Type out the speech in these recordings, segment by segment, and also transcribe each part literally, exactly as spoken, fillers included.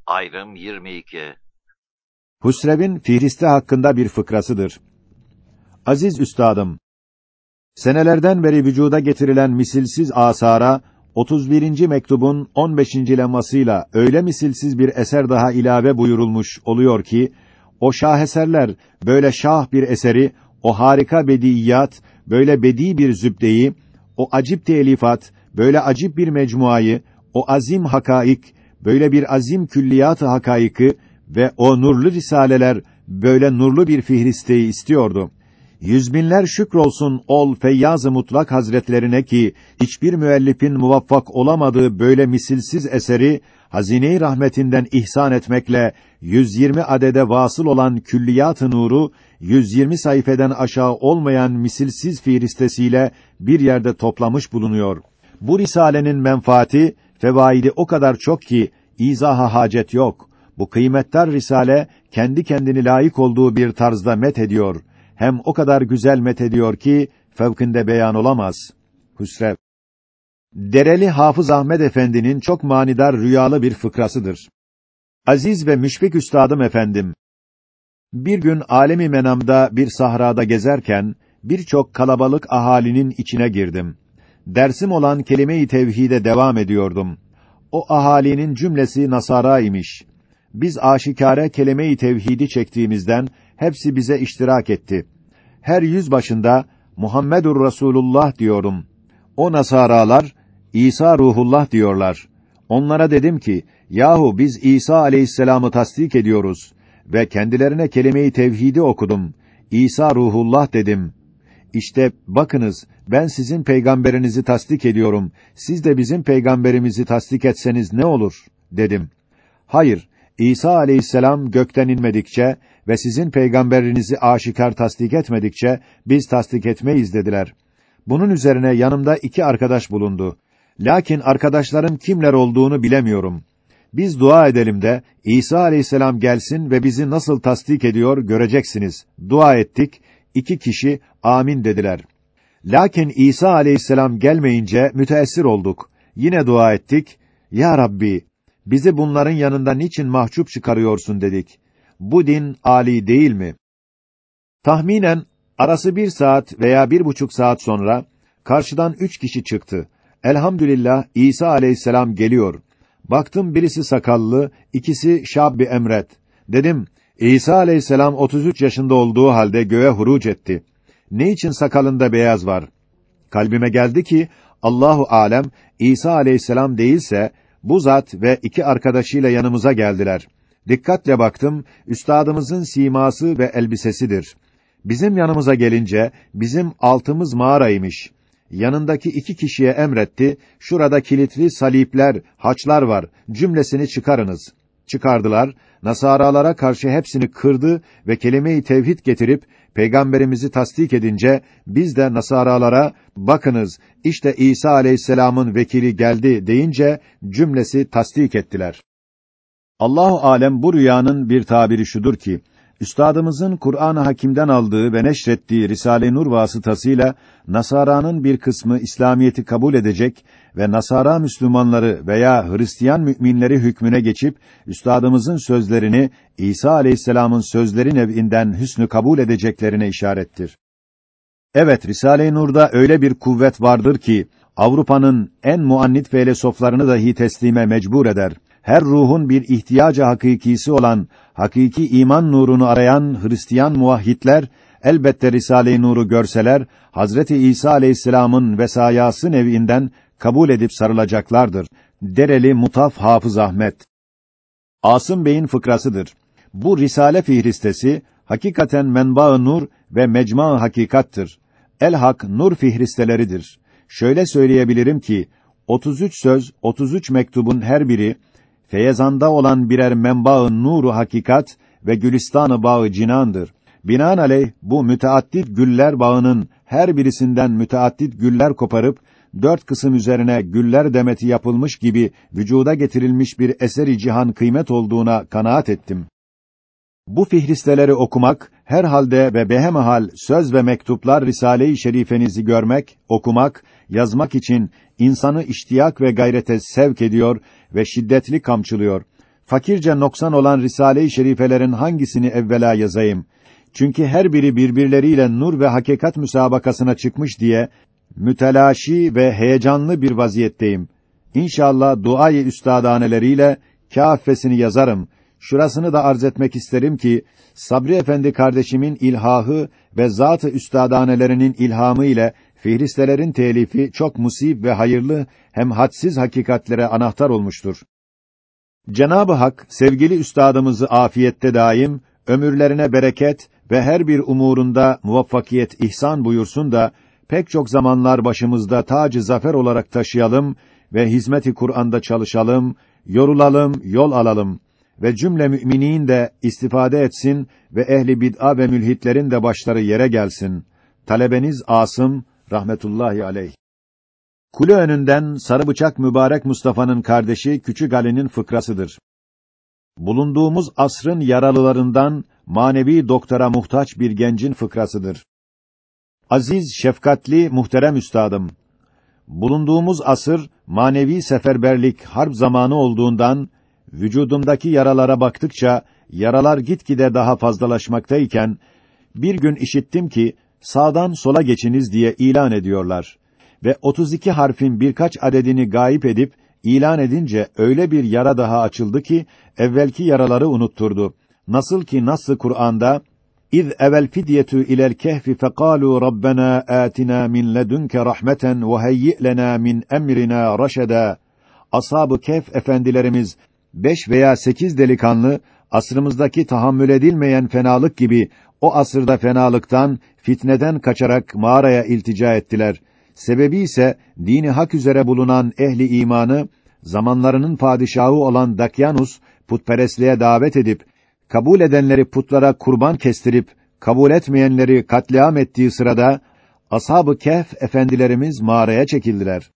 Ayrım yirmi iki. Husrev'in Fihristi hakkında bir fıkrasıdır. Aziz üstadım, senelerden beri vücuda getirilen misilsiz asara, otuz birinci mektubun on beşinci lemmasıyla öyle misilsiz bir eser daha ilave buyurulmuş oluyor ki, o şaheserler, böyle şah bir eseri, o harika bediiyat, böyle bedi bir zübdeyi, o acip telifat, böyle acip bir mecmuayı, o azim hakaik, böyle bir azim külliyat-ı hakaiki ve o nurlu risaleler, böyle nurlu bir fihristeyi istiyordu. Yüzbinler şükrolsun ol Feyyaz-ı Mutlak Hazretlerine ki, hiçbir müellifin muvaffak olamadığı böyle misilsiz eseri, hazine-i rahmetinden ihsan etmekle, yüz yirmi adede vasıl olan külliyat-ı nuru, yüz yirmi sayfeden aşağı olmayan misilsiz fihristesiyle bir yerde toplamış bulunuyor. Bu risalenin menfaati, fevaidi o kadar çok ki, izaha hacet yok. Bu kıymetdar risale, kendi kendini layık olduğu bir tarzda met ediyor. Hem o kadar güzel met ediyor ki, fevkinde beyan olamaz. Hüsrev. Dereli Hafız Ahmed Efendi'nin çok manidar rüyalı bir fıkrasıdır. Aziz ve müşfik üstadım efendim, bir gün alemi menamda bir sahrada gezerken, birçok kalabalık ahalinin içine girdim. Dersim olan kelime-i tevhide devam ediyordum. O ahalinin cümlesi Nasara imiş. Biz aşikâre kelime-i tevhidi çektiğimizden, hepsi bize iştirak etti. Her yüz başında Muhammedur Resulullah diyorum. O Nasaralar İsa Ruhullah diyorlar. Onlara dedim ki, yahu biz İsa Aleyhisselam'ı tasdik ediyoruz ve kendilerine kelime-i tevhidi okudum. İsa Ruhullah dedim. İşte bakınız, ben sizin peygamberinizi tasdik ediyorum. Siz de bizim peygamberimizi tasdik etseniz ne olur dedim. Hayır, İsa Aleyhisselam gökten inmedikçe ve sizin peygamberinizi aşikar tasdik etmedikçe biz tasdik etmeyiz dediler. Bunun üzerine yanımda iki arkadaş bulundu. Lakin arkadaşların kimler olduğunu bilemiyorum. Biz dua edelim de İsa Aleyhisselam gelsin ve bizi nasıl tasdik ediyor göreceksiniz. Dua ettik. İki kişi amin dediler. Lakin İsa Aleyhisselam gelmeyince müteessir olduk. Yine dua ettik. Ya Rabbi, bizi bunların yanında niçin mahcup çıkarıyorsun dedik. Bu din âli değil mi? Tahminen arası bir saat veya bir buçuk saat sonra karşıdan üç kişi çıktı. Elhamdülillah İsa Aleyhisselam geliyor. Baktım birisi sakallı, ikisi şab-ı emret. Dedim, İsa Aleyhisselam otuz üç yaşında olduğu halde göğe huruc etti. Ne için sakalında beyaz var? Kalbime geldi ki Allahu alem İsa Aleyhisselam değilse bu zat ve iki arkadaşıyla yanımıza geldiler. Dikkatle baktım, üstadımızın siması ve elbisesidir. Bizim yanımıza gelince bizim altımız mağaraymış. Yanındaki iki kişiye emretti, şurada kilitli salipler, haçlar var, cümlesini çıkarınız. Çıkardılar, Nasaralara karşı hepsini kırdı ve kelime-i tevhid getirip, peygamberimizi tasdik edince, biz de Nasaralara, bakınız, işte İsa Aleyhisselam'ın vekili geldi deyince, cümlesi tasdik ettiler. Allahu alem bu rüyanın bir tabiri şudur ki, üstadımızın Kur'an-ı Hakîm'den aldığı ve neşrettiği Risale-i Nur vasıtasıyla Nasara'nın bir kısmı İslamiyeti kabul edecek ve Nasara Müslümanları veya Hristiyan müminleri hükmüne geçip üstadımızın sözlerini İsa Aleyhisselam'ın sözleri nevinden hüsnü kabul edeceklerine işarettir. Evet, Risale-i Nur'da öyle bir kuvvet vardır ki Avrupa'nın en muannit felsefelerini dahi teslime mecbur eder. Her ruhun bir ihtiyacı hakikisi olan hakiki iman nurunu arayan Hristiyan muvahhidler elbette Risale-i Nur'u görseler Hazreti İsa Aleyhisselam'ın vesayası nevinden kabul edip sarılacaklardır. Dereli Mutaf Hafız Ahmet. Asım Bey'in fıkrasıdır. Bu risale fihristesi hakikaten menba-ı nur ve mecma-ı hakikattır. El-Hak nur fihristeleridir. Şöyle söyleyebilirim ki otuz üç söz, otuz üç mektubun her biri feyzanda olan birer menba-ı nuru hakikat ve gülistan-ı bağı cinandır. Binaenaleyh bu müteaddit güller bağının her birisinden müteaddit güller koparıp dört kısım üzerine güller demeti yapılmış gibi vücuda getirilmiş bir eseri cihan kıymet olduğuna kanaat ettim. Bu fihristeleri okumak, herhalde ve behemehal söz ve mektuplar Risale-i Şerifenizi görmek, okumak, yazmak için insanı iştiyak ve gayrete sevk ediyor ve şiddetli kamçılıyor. fakirce noksan olan Risale-i Şerifelerin hangisini evvela yazayım? Çünkü her biri birbirleriyle nur ve hakikat müsabakasına çıkmış diye mütelaşi ve heyecanlı bir vaziyetteyim. İnşallah duayı üstadaneleriyle kâffesini yazarım. Şurasını da arz etmek isterim ki Sabri Efendi kardeşimin ilhahı ve zat-ı üstadanelerinin ilhamı ile fihristelerin telifi çok musib ve hayırlı hem hadsiz hakikatlere anahtar olmuştur. Cenab-ı Hak sevgili üstadımızı afiyette daim, ömürlerine bereket ve her bir umurunda muvaffakiyet ihsan buyursun da pek çok zamanlar başımızda tacı zafer olarak taşıyalım ve hizmet-i Kur'an'da çalışalım, yorulalım, yol alalım ve cümle müminin de istifade etsin ve ehli bid'a ve mülhitlerin de başları yere gelsin. Talebeniz Asım rahmetullahi aleyh. Kule önünden sarı bıçak mübarek Mustafa'nın kardeşi Küçük Ali'nin fıkrasıdır. Bulunduğumuz asrın yaralılarından manevi doktora muhtaç bir gencin fıkrasıdır. Aziz, şefkatli, muhterem üstadım, bulunduğumuz asır manevi seferberlik, harp zamanı olduğundan vücudumdaki yaralara baktıkça yaralar gitgide daha fazlalaşmaktayken bir gün işittim ki sağdan sola geçiniz diye ilan ediyorlar ve otuz iki harfin birkaç adedini gayip edip ilan edince öyle bir yara daha açıldı ki evvelki yaraları unutturdu. Nasıl ki Nass-ı Kur'an'da İz evel fidyetu ilel kehfi fekalu rabbena atina min ledunke rahmeten ve heyyi lena min emrina raşeda. Ashab-ı Kehf efendilerimiz beş veya sekiz delikanlı asrımızdaki tahammül edilmeyen fenalık gibi o asırda fenalıktan, fitneden kaçarak mağaraya iltica ettiler. Sebebi ise dini hak üzere bulunan ehli imanı zamanlarının padişahı olan Dakyanus putperestliğe davet edip kabul edenleri putlara kurban kestirip kabul etmeyenleri katliam ettiği sırada ashab-ı Kehf efendilerimiz mağaraya çekildiler.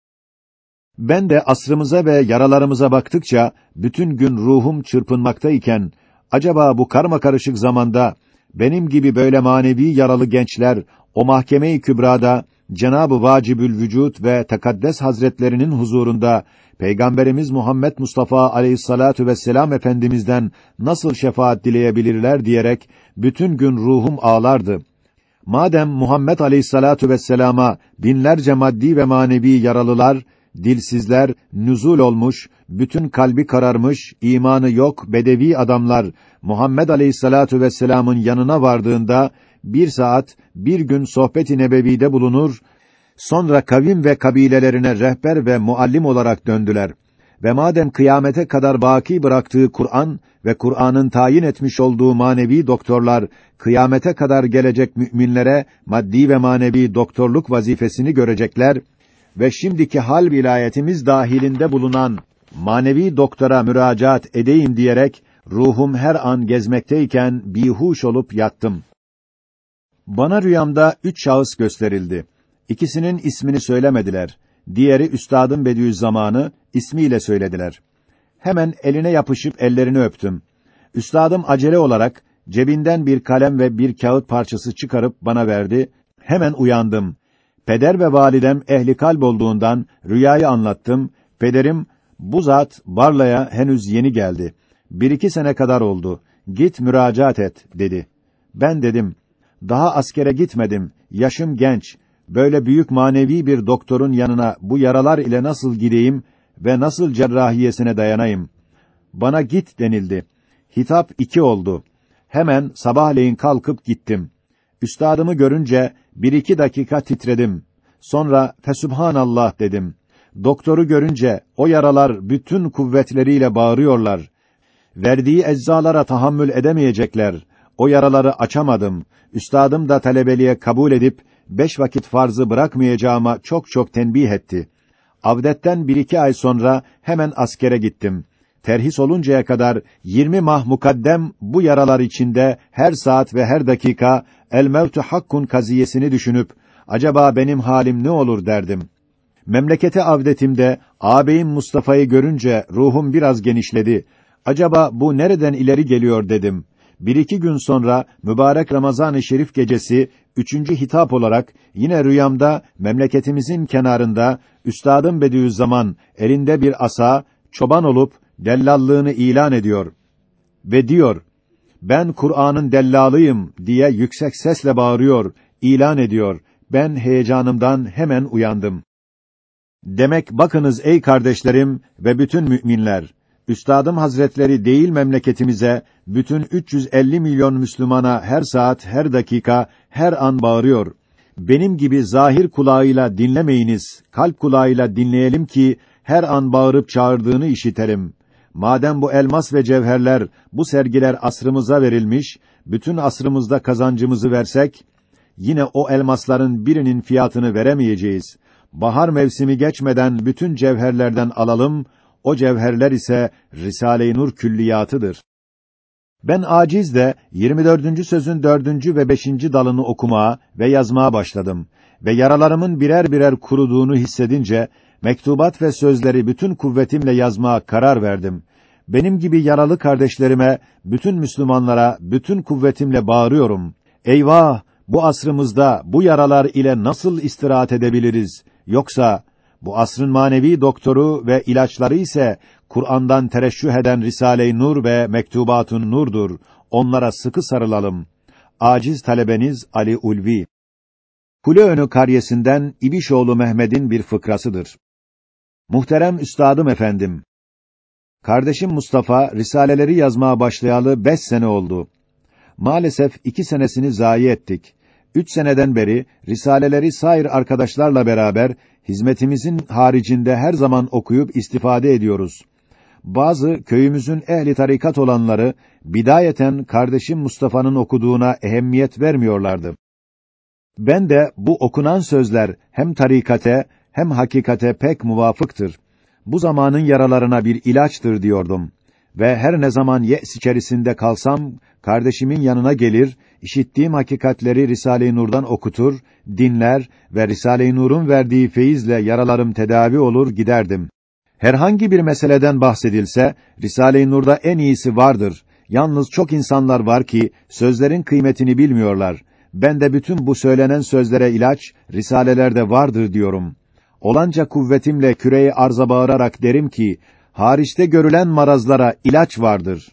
Ben de asrımıza ve yaralarımıza baktıkça bütün gün ruhum çırpınmaktayken acaba bu karmakarışık zamanda benim gibi böyle manevi yaralı gençler o mahkeme-i kübrada Cenab-ı Vacibül Vücut ve Tekaddes Hazretlerinin huzurunda Peygamberimiz Muhammed Mustafa Aleyhissalatu vesselam efendimizden nasıl şefaat dileyebilirler diyerek bütün gün ruhum ağlardı. Madem Muhammed Aleyhissalatu vesselama binlerce maddi ve manevi yaralılar, dilsizler nüzul olmuş, bütün kalbi kararmış, imanı yok bedevi adamlar Muhammed Aleyhissalatu vesselam'ın yanına vardığında bir saat, bir gün sohbet-i nebevide bulunur, sonra kavim ve kabilelerine rehber ve muallim olarak döndüler. Ve madem kıyamete kadar baki bıraktığı Kur'an ve Kur'an'ın tayin etmiş olduğu manevi doktorlar, kıyamete kadar gelecek müminlere maddi ve manevi doktorluk vazifesini görecekler ve şimdiki hal vilayetimiz dahilinde bulunan manevi doktora müracaat edeyim diyerek ruhum her an gezmekteyken bihuş olup yattım. Bana rüyamda üç şahıs gösterildi. İkisinin ismini söylemediler. Diğeri Üstadım Bediüzzaman'ı ismiyle söylediler. Hemen eline yapışıp ellerini öptüm. Üstadım acele olarak cebinden bir kalem ve bir kağıt parçası çıkarıp bana verdi. Hemen uyandım. Peder ve validem ehli kalp olduğundan rüyayı anlattım. Pederim, bu zat Barla'ya henüz yeni geldi. Bir iki sene kadar oldu. Git müracaat et, dedi. Ben dedim, daha askere gitmedim, yaşım genç. Böyle büyük manevi bir doktorun yanına bu yaralar ile nasıl gideyim ve nasıl cerrahiyesine dayanayım? Bana git denildi. Hitap iki oldu. Hemen sabahleyin kalkıp gittim. Üstadımı görünce bir iki dakika titredim. Sonra fesubhanallah dedim. Doktoru görünce o yaralar bütün kuvvetleriyle bağırıyorlar. Verdiği eczalara tahammül edemeyecekler. O yaraları açamadım. Üstadım da talebeliğe kabul edip beş vakit farzı bırakmayacağıma çok çok tenbih etti. Avdetten bir iki ay sonra hemen askere gittim. Terhis oluncaya kadar yirmi mah mukaddem bu yaralar içinde her saat ve her dakika el mevtu hakkun kaziyesini düşünüp acaba benim halim ne olur derdim. Memlekete avdetimde ağabeyim Mustafa'yı görünce ruhum biraz genişledi. Acaba bu nereden ileri geliyor dedim. Bir iki gün sonra mübarek Ramazan-ı Şerif gecesi üçüncü hitap olarak yine rüyamda memleketimizin kenarında Üstadım Bediüzzaman elinde bir asa çoban olup dellallığını ilan ediyor ve diyor, ben Kur'an'ın dellalıyım diye yüksek sesle bağırıyor, ilan ediyor. Ben heyecanımdan hemen uyandım. Demek bakınız ey kardeşlerim ve bütün müminler, Üstadım Hazretleri değil memleketimize, bütün üç yüz elli milyon Müslümana her saat, her dakika, her an bağırıyor. Benim gibi zahir kulağıyla dinlemeyiniz, kalp kulağıyla dinleyelim ki her an bağırıp çağırdığını işitelim. Madem bu elmas ve cevherler, bu sergiler asrımıza verilmiş, bütün asrımızda kazancımızı versek, yine o elmasların birinin fiyatını veremeyeceğiz. Bahar mevsimi geçmeden bütün cevherlerden alalım, o cevherler ise Risale-i Nur külliyatıdır. Ben aciz de yirmi dördüncü sözün dördüncü ve beşinci dalını okumaya ve yazmaya başladım ve yaralarımın birer birer kuruduğunu hissedince mektubat ve sözleri bütün kuvvetimle yazmaya karar verdim. Benim gibi yaralı kardeşlerime, bütün Müslümanlara bütün kuvvetimle bağırıyorum. Eyvah! Bu asrımızda bu yaralar ile nasıl istirahat edebiliriz? Yoksa bu asrın manevi doktoru ve ilaçları ise Kur'an'dan tereşşüh eden Risale-i Nur ve Mektubatun Nur'dur. Onlara sıkı sarılalım. Aciz talebeniz Ali Ulvi. Kuleönü karyesinden İbişoğlu Mehmed'in bir fıkrasıdır. Muhterem üstadım efendim. Kardeşim Mustafa risaleleri yazmaya başlayalı beş sene oldu. Maalesef iki senesini zayi ettik. Üç seneden beri risaleleri sair arkadaşlarla beraber hizmetimizin haricinde her zaman okuyup istifade ediyoruz. Bazı köyümüzün ehli tarikat olanları bidayeten kardeşim Mustafa'nın okuduğuna ehemmiyet vermiyorlardı. Ben de bu okunan sözler hem tarikate hem hakikate pek muvafıktır. Bu zamanın yaralarına bir ilaçtır diyordum. Ve her ne zaman ye's içerisinde kalsam, kardeşimin yanına gelir, işittiğim hakikatleri Risale-i Nur'dan okutur, dinler ve Risale-i Nur'un verdiği feyizle yaralarım tedavi olur giderdim. Herhangi bir meseleden bahsedilse, Risale-i Nur'da en iyisi vardır. Yalnız çok insanlar var ki, sözlerin kıymetini bilmiyorlar. Ben de bütün bu söylenen sözlere ilaç, risalelerde vardır diyorum. Olanca kuvvetimle küreyi arza bağırarak derim ki, hariçte görülen marazlara ilaç vardır.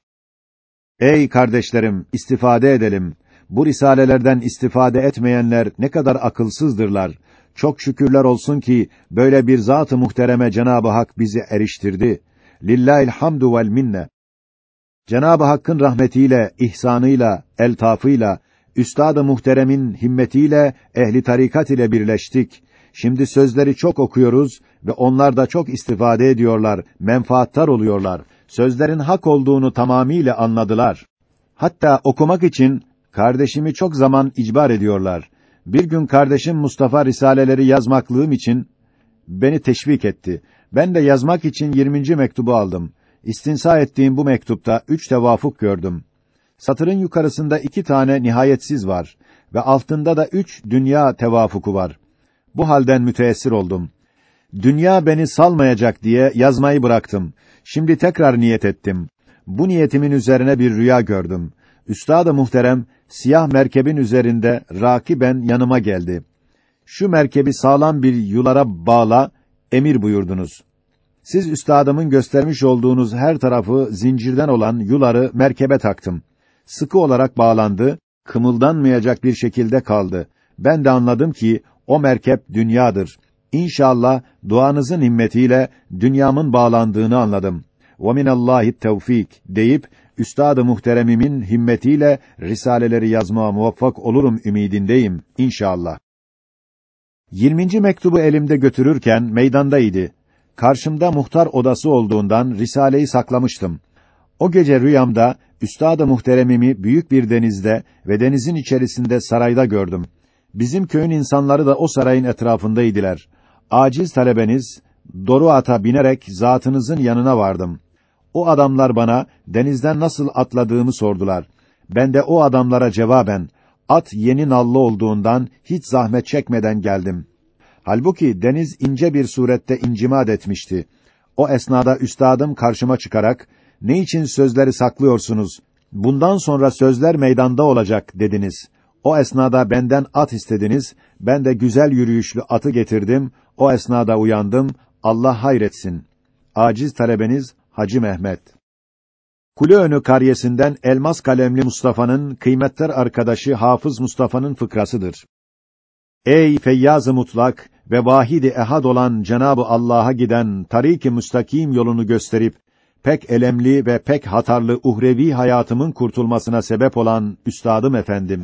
Ey kardeşlerim, istifade edelim. Bu risalelerden istifade etmeyenler ne kadar akılsızdırlar. Çok şükürler olsun ki böyle bir zat-ı muhtereme Cenab-ı Hak bizi eriştirdi. Lillahil hamdu vel minne. Cenab-ı Hakk'ın rahmetiyle, ihsanıyla, eltafıyla, üstad-ı muhteremin himmetiyle, ehli tarikat ile birleştik. Şimdi sözleri çok okuyoruz ve onlar da çok istifade ediyorlar, menfaattar oluyorlar. Sözlerin hak olduğunu tamamiyle anladılar. Hatta okumak için kardeşimi çok zaman icbar ediyorlar. Bir gün kardeşim Mustafa risaleleri yazmaklığım için beni teşvik etti. Ben de yazmak için yirminci mektubu aldım. İstinsa ettiğim bu mektupta üç tevafuk gördüm. Satırın yukarısında iki tane nihayetsiz var ve altında da üç dünya tevafuku var. Bu halden müteessir oldum. Dünya beni salmayacak diye yazmayı bıraktım. Şimdi tekrar niyet ettim. Bu niyetimin üzerine bir rüya gördüm. Üstad-ı muhterem siyah merkebin üzerinde rakiben yanıma geldi. Şu merkebi sağlam bir yulara bağla, emir buyurdunuz. Siz üstadımın göstermiş olduğunuz her tarafı zincirden olan yuları merkebe taktım. Sıkı olarak bağlandı, kımıldanmayacak bir şekilde kaldı. Ben de anladım ki o merkep dünyadır. İnşallah duanızın himmetiyle dünyamın bağlandığını anladım. Ve minallahi tevfik deyip üstad-ı muhteremimin himmetiyle risaleleri yazmaya muvaffak olurum ümidindeyim inşallah. yirminci mektubu elimde götürürken meydandaydı. Karşımda muhtar odası olduğundan risaleyi saklamıştım. O gece rüyamda üstad-ı muhteremimi büyük bir denizde ve denizin içerisinde sarayda gördüm. Bizim köyün insanları da o sarayın etrafındaydılar. Aciz talebeniz Doru ata binerek zatınızın yanına vardım. O adamlar bana denizden nasıl atladığımı sordular. Ben de o adamlara cevaben at yeni nallı olduğundan hiç zahmet çekmeden geldim. Halbuki deniz ince bir surette incimad etmişti. O esnada üstadım karşıma çıkarak ne için sözleri saklıyorsunuz? Bundan sonra sözler meydanda olacak dediniz. O esnada benden at istediniz. Ben de güzel yürüyüşlü atı getirdim. O esnada uyandım. Allah hayretsin. Aciz talebeniz Hacı Mehmet. Kuleönü karyesinden elmas kalemli Mustafa'nın kıymetler arkadaşı Hafız Mustafa'nın fıkrasıdır. Ey feyyaz-ı mutlak ve vahid-i ehad olan Cenab-ı Allah'a giden tarik-i müstakim yolunu gösterip pek elemli ve pek hatarlı uhrevi hayatımın kurtulmasına sebep olan üstadım efendim.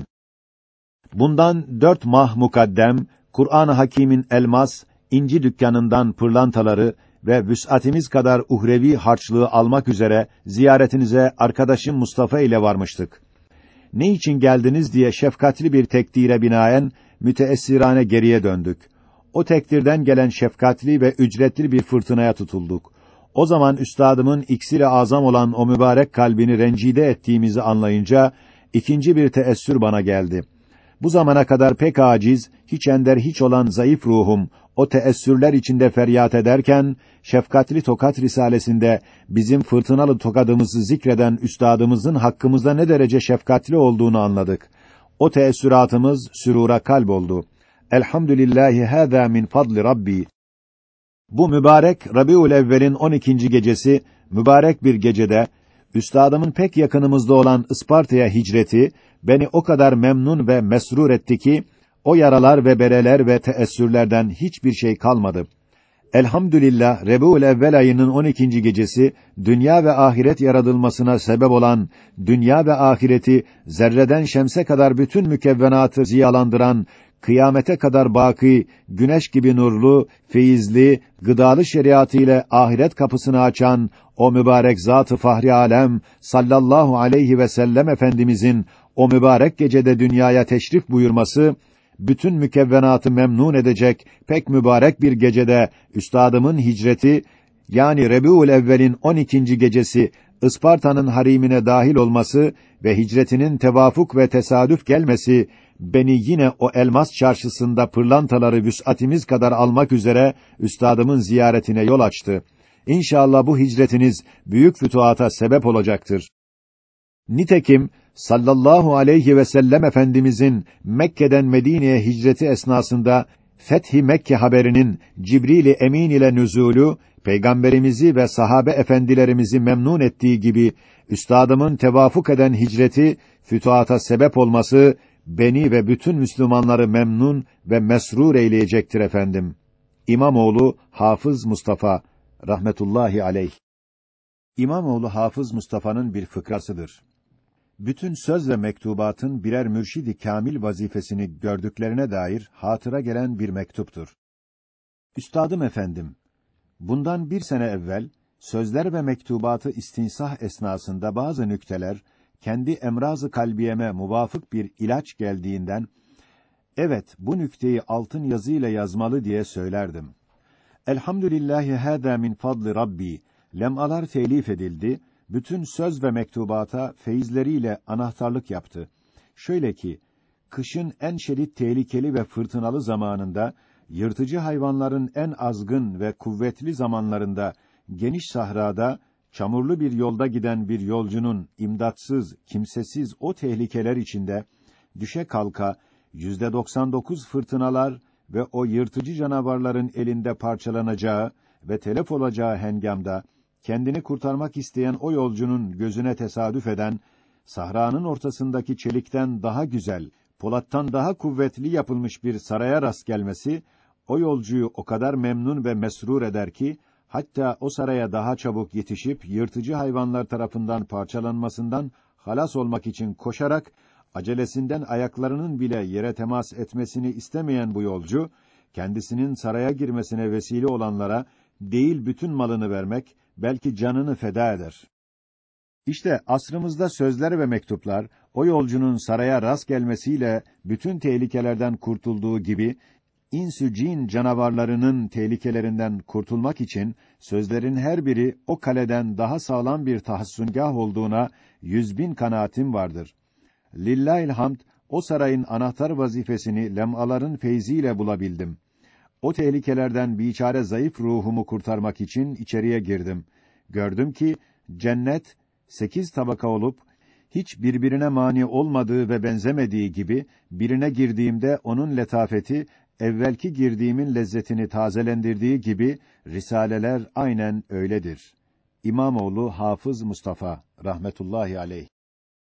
Bundan dört mah mukaddem Kur'an-ı Hakîm'in elmas, inci dükkanından pırlantaları ve vüs'atimiz kadar uhrevi harçlığı almak üzere ziyaretinize arkadaşım Mustafa ile varmıştık. Ne için geldiniz diye şefkatli bir tekdire binaen müteessirane geriye döndük. O tekdirden gelen şefkatli ve ücretli bir fırtınaya tutulduk. O zaman üstadımın iksir-i azam olan o mübarek kalbini rencide ettiğimizi anlayınca ikinci bir teessür bana geldi. Bu zamana kadar pek aciz, hiç ender hiç olan zayıf ruhum, o teessürler içinde feryat ederken, Şefkatli Tokat Risalesinde bizim fırtınalı tokadımızı zikreden üstadımızın hakkımızda ne derece şefkatli olduğunu anladık. O teessüratımız sürura kalp oldu. Elhamdülillahi hâzâ min fadli Rabbi. Bu mübarek Rabiul Evvel'in on ikinci gecesi, mübarek bir gecede, üstadımın pek yakınımızda olan Isparta'ya hicreti, beni o kadar memnun ve mesrur etti ki, o yaralar ve bereler ve teessürlerden hiçbir şey kalmadı. Elhamdülillah, Rabiul Evvel ayının on ikinci gecesi, dünya ve ahiret yaratılmasına sebep olan, dünya ve ahireti, zerreden şemse kadar bütün mükevvenatı ziyalandıran, kıyamete kadar baki, güneş gibi nurlu, feyizli, gıdalı şeriatı ile ahiret kapısını açan, o mübarek zat-ı fahri alem, sallallahu aleyhi ve sellem Efendimizin, o mübarek gecede dünyaya teşrif buyurması, bütün mükevvenatı memnun edecek pek mübarek bir gecede üstadımın hicreti, yani Rabiul Evvel'in on ikinci gecesi Isparta'nın harimine dahil olması ve hicretinin tevafuk ve tesadüf gelmesi beni yine o elmas çarşısında pırlantaları vüs'atimiz kadar almak üzere üstadımın ziyaretine yol açtı. İnşallah bu hicretiniz büyük fütuhata sebep olacaktır. Nitekim sallallahu aleyhi ve sellem Efendimizin Mekke'den Medine'ye hicreti esnasında Fethi Mekke haberinin Cibril-i Emin ile nüzulü peygamberimizi ve sahabe efendilerimizi memnun ettiği gibi üstadımın tevafuk eden hicreti fütuhata sebep olması beni ve bütün Müslümanları memnun ve mesrur eyleyecektir efendim. İmamoğlu Hafız Mustafa rahmetullahi aleyh. İmamoğlu Hafız Mustafa'nın bir fıkrasıdır. Bütün söz ve mektubatın birer mürşid-i kâmil vazifesini gördüklerine dair hatıra gelen bir mektuptur. Üstadım efendim, bundan bir sene evvel, sözler ve mektubatı istinsah esnasında bazı nükteler, kendi emraz-ı kalbiyeme muvafık bir ilaç geldiğinden, evet, bu nükteyi altın yazıyla yazmalı diye söylerdim. Elhamdülillahi hâdâ min fadli Rabbi, lem'alar telif edildi, bütün söz ve mektubata feyizleriyle anahtarlık yaptı. Şöyle ki, kışın en şiddet tehlikeli ve fırtınalı zamanında, yırtıcı hayvanların en azgın ve kuvvetli zamanlarında, geniş sahrada, çamurlu bir yolda giden bir yolcunun imdatsız, kimsesiz o tehlikeler içinde, düşe kalka, yüzde doksan dokuz fırtınalar ve o yırtıcı canavarların elinde parçalanacağı ve telef olacağı hengamda, kendini kurtarmak isteyen o yolcunun gözüne tesadüf eden, sahranın ortasındaki çelikten daha güzel, polattan daha kuvvetli yapılmış bir saraya rast gelmesi, o yolcuyu o kadar memnun ve mesrur eder ki, hatta o saraya daha çabuk yetişip, yırtıcı hayvanlar tarafından parçalanmasından halas olmak için koşarak, acelesinden ayaklarının bile yere temas etmesini istemeyen bu yolcu, kendisinin saraya girmesine vesile olanlara, değil bütün malını vermek, belki canını feda eder. İşte asrımızda sözler ve mektuplar, o yolcunun saraya rast gelmesiyle bütün tehlikelerden kurtulduğu gibi, insü cin canavarlarının tehlikelerinden kurtulmak için, sözlerin her biri o kaleden daha sağlam bir tahassüngâh olduğuna yüz bin kanaatim vardır. Lillahilhamd, o sarayın anahtar vazifesini lem'aların feyziyle bulabildim. O tehlikelerden biçare zayıf ruhumu kurtarmak için içeriye girdim. Gördüm ki, cennet, sekiz tabaka olup, hiç birbirine mani olmadığı ve benzemediği gibi, birine girdiğimde onun letafeti, evvelki girdiğimin lezzetini tazelendirdiği gibi, risaleler aynen öyledir. İmamoğlu Hafız Mustafa rahmetullahi aleyh.